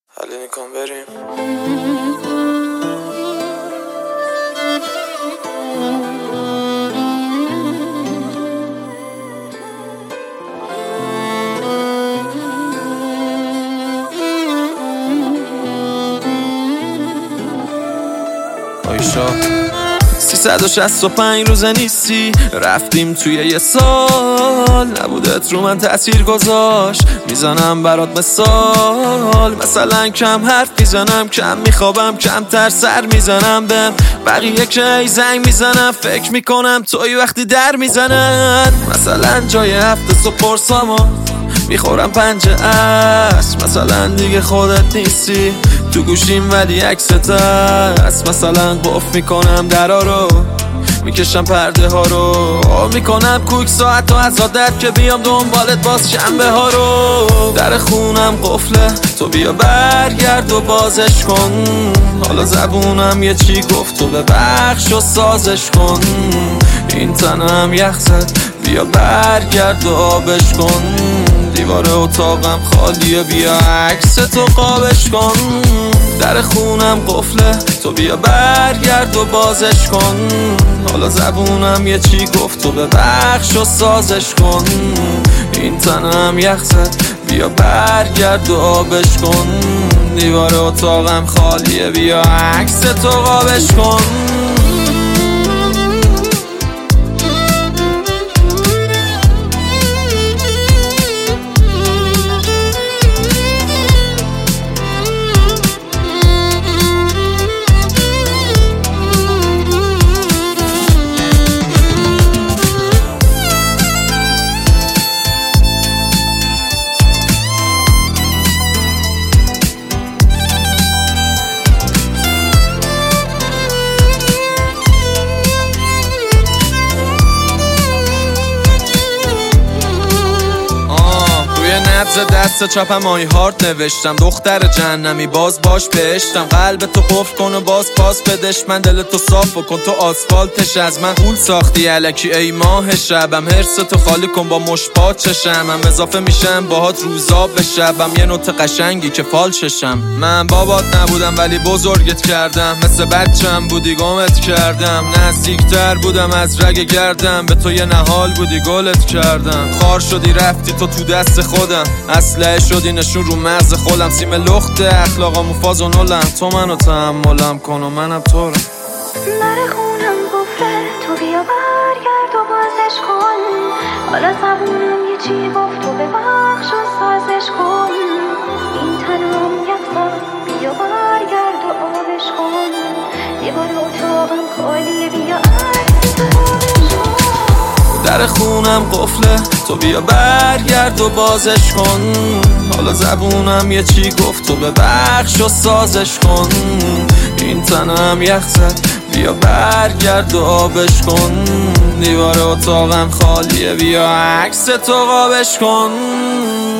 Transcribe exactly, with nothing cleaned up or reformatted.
حالی کن بریم. آیشا سیصد و شصت و پنج روزه نیستی، رفتیم توی یه سال، نبودت رو من تأثیر گذاشت. میزنم برات مثال، مثلا کم حرف میزنم، کم میخوابم، کمتر سر میزنم بهم. بقیه که ای زنگ میزنم، فکر میکنم توی وقتی در میزنن. مثلا جای هفته صبح پرسامو میخورم پنجه است، مثلا دیگه خودت نیستی تو گوشیم ولی عکست هست. مثلا قفل میکنم درا رو، میکشم پرده ها رو، میکنم کوک ساعت و از عادت که بیام دنبالت باز شنبه ها رو. در خونم قفله، تو بیا برگرد و بازش کن. حالا زبونم یه چی گفت، تو ببخش و سازش کن. این تنم یخ زد، بیا برگرد و آبش کن. دیوار اتاقم خالیه، بیا عکس تو قابش کن. در خونم قفله، تو بیا برگرد و بازش کن. حالا زبونم یه چی گفت، تو ببخش و سازش کن. این تنم یخ زد، بیا برگرد و آبش کن. دیوار اتاقم خالیه، بیا عکس تو قابش کن. نبض دست چپم آی هارت نوشتم، دختر جهنمی باز باش بهشتم. قلب تو قفل کن و باز پاس بدش، من دل تو صاف کن تو آسفالتش. از من غول ساختی الکی ای ماه شبم، حرس تو خالی کن با مشپات چشم. هم اضافه میشم باهات روزا به شبم، یه نوت قشنگی که فالششم. من بابات نبودم ولی بزرگت کردم، مثل بچم بودی گمت کردم. نزدیکتر بودم از رگ گردم، به تو یه نهال بودی گلت کردم. خار شدی رفتی تو تو دست خودم، اسلحه شدی نشون رو مغز خودم. سیم لخت اخلاقامو فاز و نولم، تو منو تحملم کن و منم تو رو. در خونم گفته، تو بیا برگرد و بازش کن. حالا زبونم یه چی گفت، تو ببخش و سازش کن. این تنم یک زد، بیا برگرد و آبش کن. دیوار اتاقم خالیه، بیا عکس تو آبش کن. در خونم قفله، تو بیا برگرد و بازش کن. حالا زبونم یه چی گفت، تو ببخش و سازش کن. این تنم یخ زد، بیا برگرد و آبش کن. دیوار اتاقم خالیه، بیا عکس تو قابش کن.